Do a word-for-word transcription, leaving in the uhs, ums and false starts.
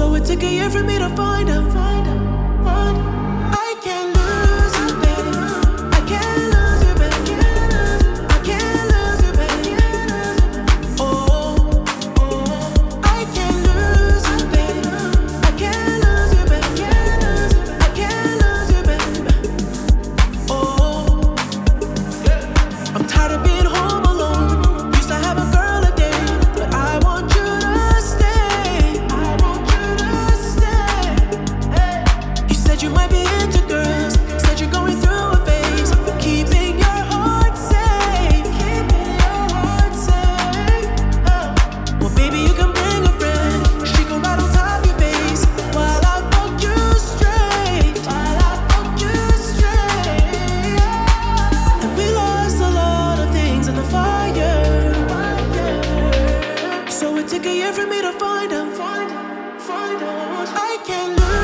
So it took a year for me to find out. Find out, find out. I can't lose you, baby. I can't lose you, baby. I can't lose you, baby. Oh, oh. I can't lose you, baby. I can't lose you, baby. I can't lose you, baby. Oh, I'm tired of being home alone. Used to have a girl a day, but I want you to stay. I want you to stay. Hey. You said you might be into girls. Said you're going through a phase. Keeping your heart safe. Keeping your heart safe. Oh. Well, baby, you can bring a friend. She can ride on top of your face while I fuck you straight. While I fuck you straight. And we lost a lot of things in the fire. So it took a year for me to find out. Find out. Find out. I can't lose.